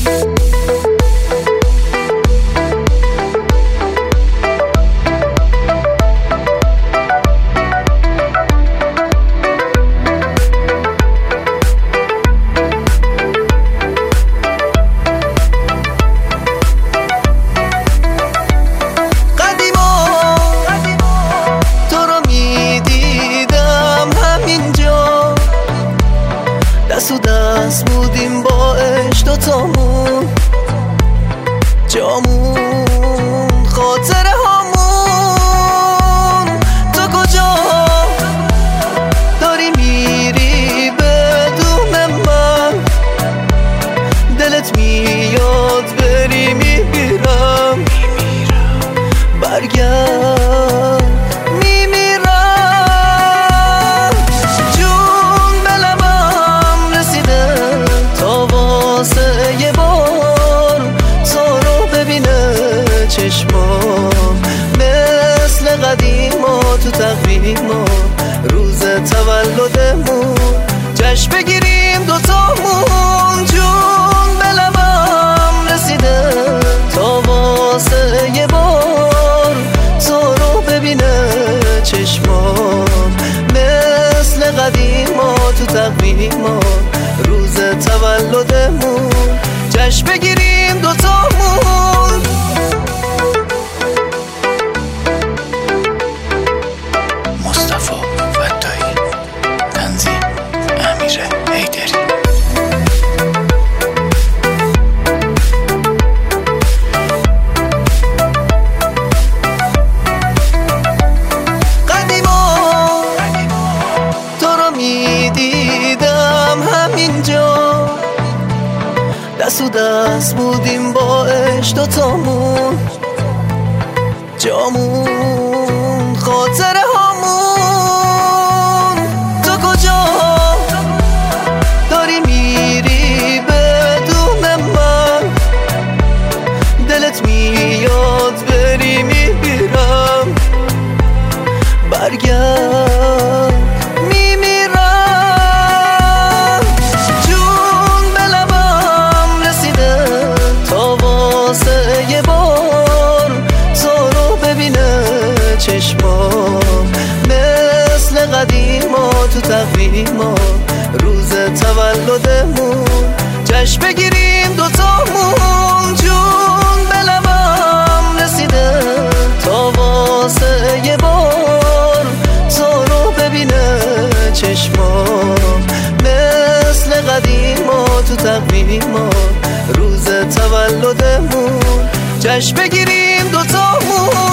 دست و دست بودیم با عشق دوتامون، جامون خاطره هامون. تو کجا داری میری بدون من؟ دلت میاد بری میمیرم، برگرد میمیرم. جون به لبم رسیده تا واسه یه بار تو رو ببینه چشمام، مثل قدیما تو تقویما روز تولدمون جشن بگیریم دوتامون. جون به لبم رسیده تا واسه یه بار تو رو ببینه چشمام، مثل قدیما تو تقویما روز تولدمون جشن بگیریم دوتامون. مصطفی فتاحی، تنظیم امیر حیدری. دیدم همینجا، دست و دست بودیم با عشق دوتامون، جامون خاطره هامون. تو کجا داری میری بدون من؟ دلت میاد بری میمیرم، برگرد میمیرم. جون به لبم رسیده تا واسه یه بار تو رو ببینه چشمام، مثل قدیما تو تقویما روز تولدمون جشن بگیریم دوتامون. جون به لبم رسیده تا واسه یه بار تو رو ببینه چشمام، مثل قدیما تو تقویما روز تولدمون جشن بگیریم دوتامون.